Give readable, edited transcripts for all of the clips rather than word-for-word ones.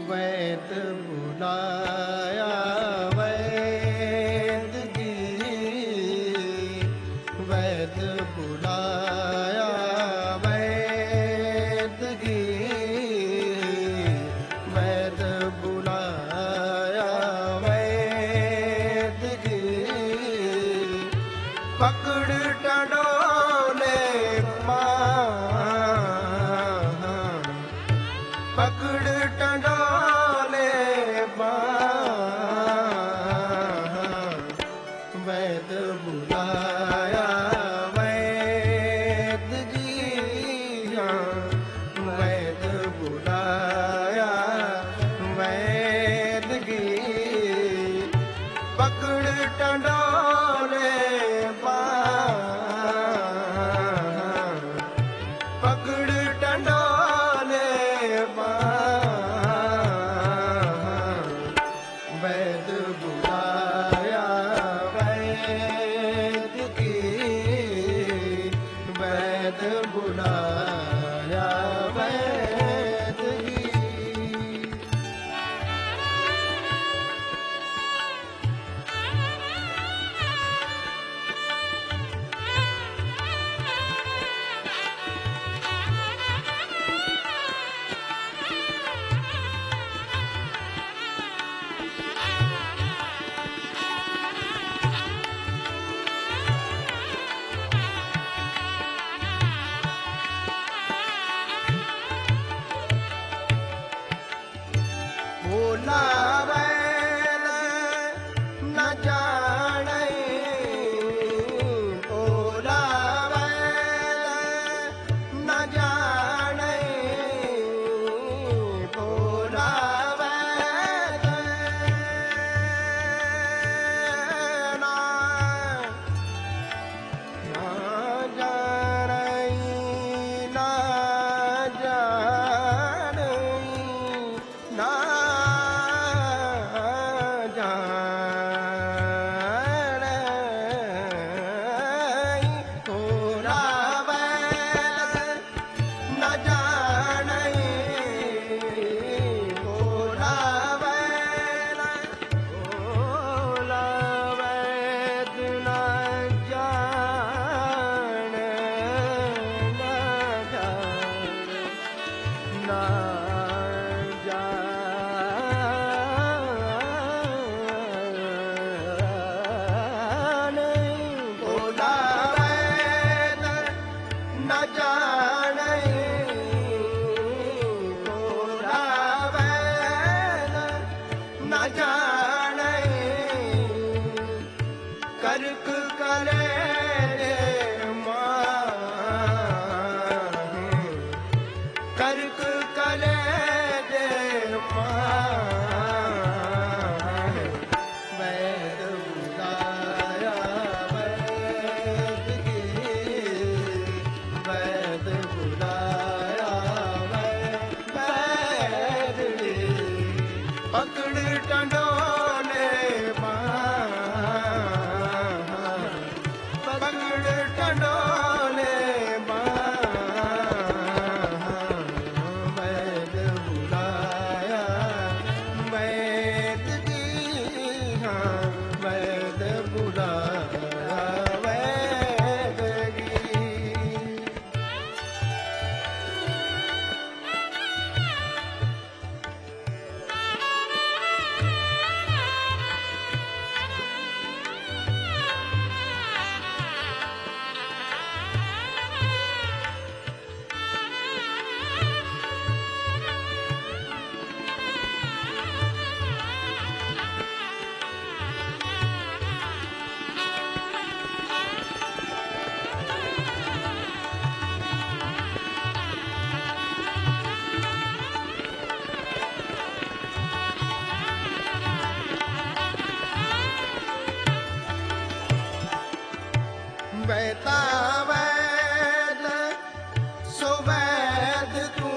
वैद बुलाया वैद की, वैद बुलाया वैद की, वैद बुलाया वैद की। पकड़ टडोले पकड़ टडोले वैद बुलाया वैद जी, वैद बुलाया वैद की। पकड़ टडोले पकड़ टडोले वैद बुलाया वैद की, वैद बुलाया वैद की। बोला वैद न जाने, बोला वैद न जाने, बोला वैद न जाने, न जाने, ना कर्क करे कर्क करे वैद बुलाया वैद की, वैद बुलाया वैद की। पकड़ टडोले पकड़ टडोले वैद बुलाया वैद की, वैद बुलाया वैद की। वैता वैद सो वैद तू,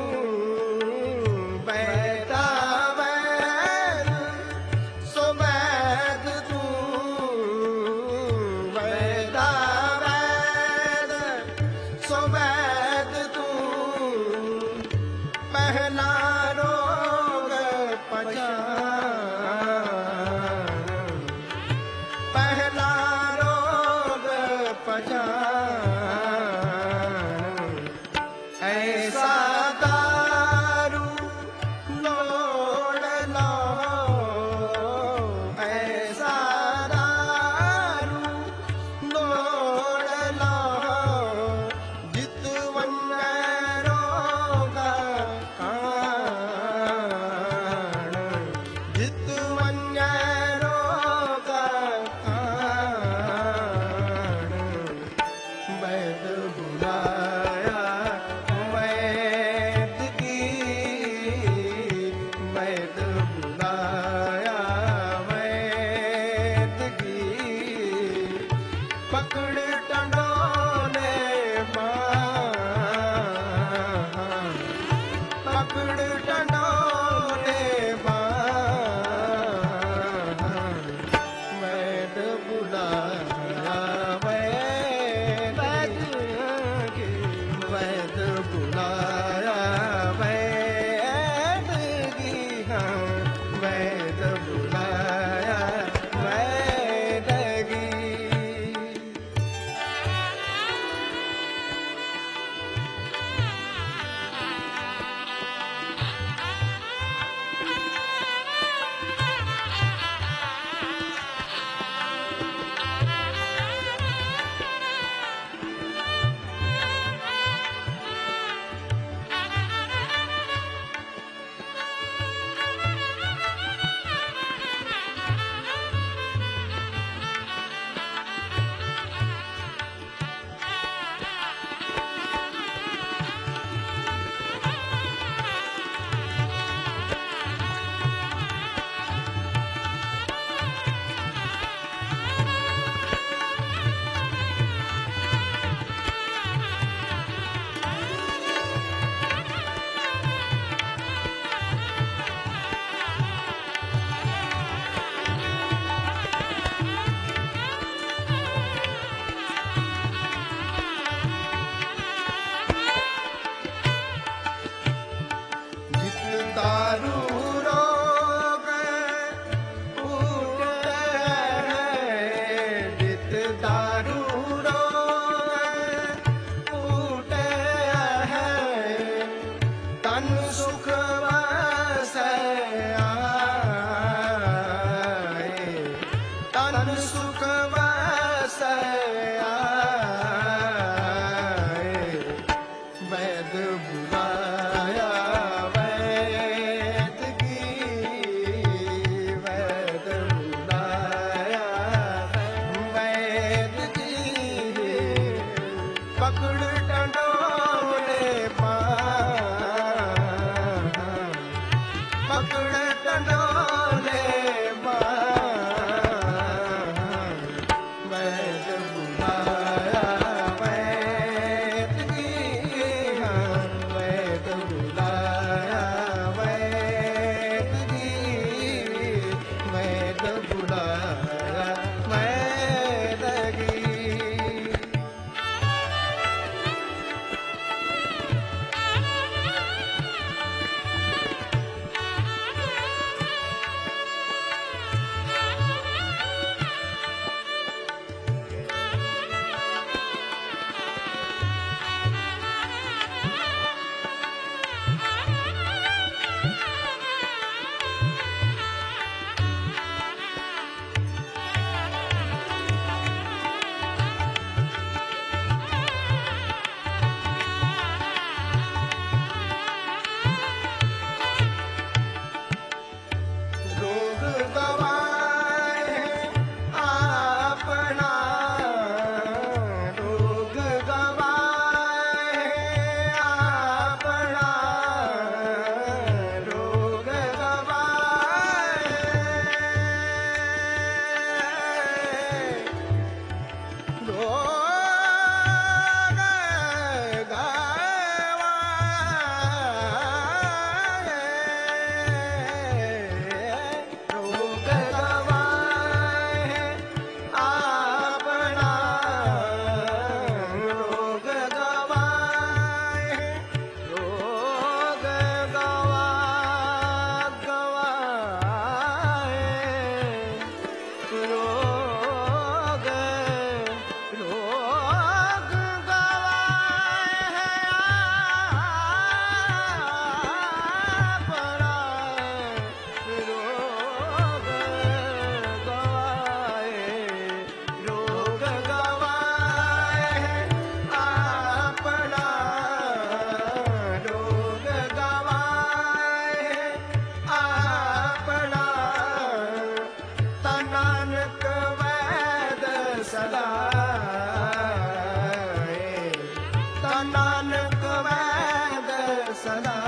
वैता वैद सो वैद तू, वैता वैद सो वैद तू। पहला रोग पहचान ऐसा दारू लोड़ लो ऐसा दारू लोड़ लो जितवन रोगा कान जितवन रोगा कान वैद बुलाया वैद की वैद बुलाया वैद की पकड़ टंडोले बाण पकड़ टंडोले बाण वैद बुलाया वैद की वैद बुलाया वैद की हाँ वैद बुलाया वैद की दारू रोग उठ है जित दारू रोग उठ है तन सुख वस आए तन सुख वस आए वैद बुलाया वैद की वैद बुलाया वैद की पकड़ टंडोले बाण पकड़ टंडोले बाण वैद बुलाया वैद की हाँ वैद बुलाया वैद की वैद बुलाया वैद की सदा